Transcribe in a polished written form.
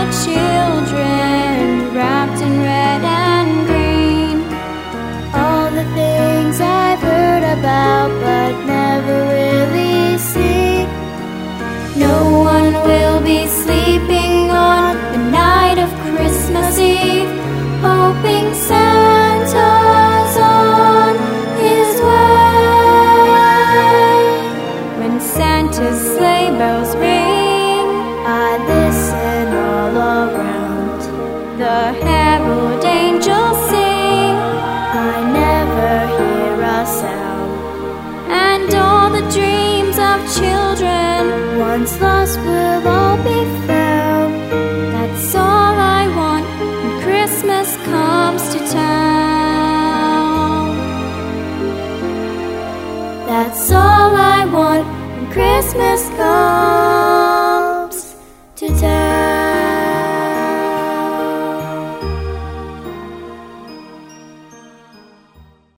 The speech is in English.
children wrapped in red and green. All the things I've heard about but never really seen. No one will be sleeping on the night of Christmas Eve, hoping Santa's on his way. When Santa's sleigh bells ring, I listen all around. the herald angels sing, I never hear a sound. and all the dreams of children Once lost will all be found. That's all I want when Christmas comes to town. That's all I want when Christmas comes.